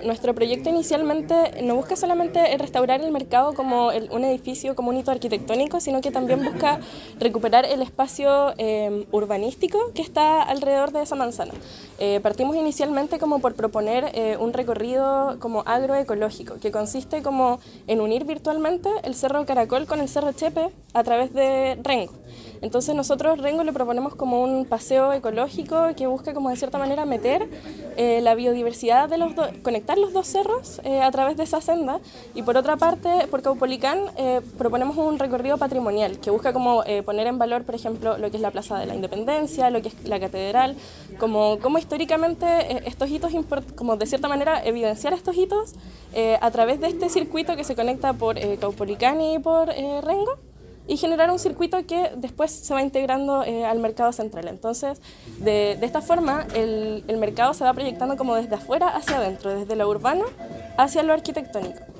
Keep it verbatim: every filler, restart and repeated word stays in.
nuestro proyecto inicialmente no busca solamente restaurar el mercado como el, un edificio, como un hito arquitectónico, sino que también busca recuperar el espacio eh, urbanístico que está alrededor de esa manzana. Eh, partimos inicialmente como por proponer eh, un recorrido como agroecológico, que consiste como en unir virtualmente el Cerro Caracol con el Cerro Chepe a través de Rengo. Entonces nosotros Rengo le proponemos como un paseo ecológico que busca como de cierta manera meter eh, la biodiversidad de los dos, conectar los dos cerros eh, a través de esa senda, y por otra parte por Caupolicán eh, proponemos un recorrido patrimonial que busca como eh, poner en valor, por ejemplo, lo que es la Plaza de la Independencia, lo que es la Catedral, como, como históricamente eh, estos hitos, como de cierta manera evidenciar estos hitos eh, a través de este circuito que se conecta por eh, Caupolicán y por eh, Rengo, y generar un circuito que después se va integrando eh, al mercado central. Entonces, de, de esta forma, el, el mercado se va proyectando como desde afuera hacia adentro, desde lo urbano hacia lo arquitectónico.